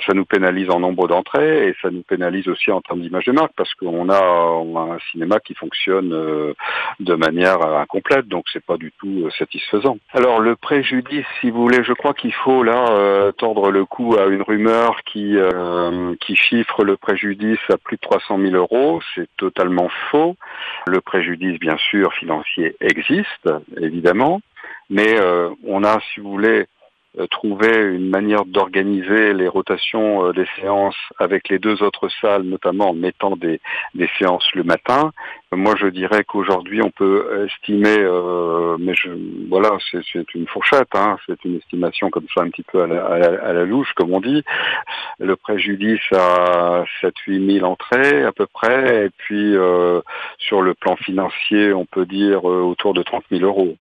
ça nous pénalise en nombre d'entrées et ça nous pénalise aussi en termes d'image de marque parce qu'on a un cinéma qui fonctionne de manière incomplète, donc c'est pas du tout satisfaisant. Alors le préjudice, si vous voulez, je crois qu'il faut là tordre le cou à une rumeur qui chiffre le préjudice à plus de 300 000 euros. C'est totalement faux. Le préjudice, bien sûr, financier existe, évidemment, mais on a, si vous voulez, trouvé une manière d'organiser les rotations des séances avec les deux autres salles, notamment en mettant des séances le matin. Moi, je dirais qu'aujourd'hui, on peut estimer, voilà, c'est une fourchette, hein, c'est une estimation comme ça un petit peu à la louche, comme on dit. Le préjudice à 7-8 000 entrées à peu près, et puis sur le plan financier, on peut dire autour de 30 000 euros.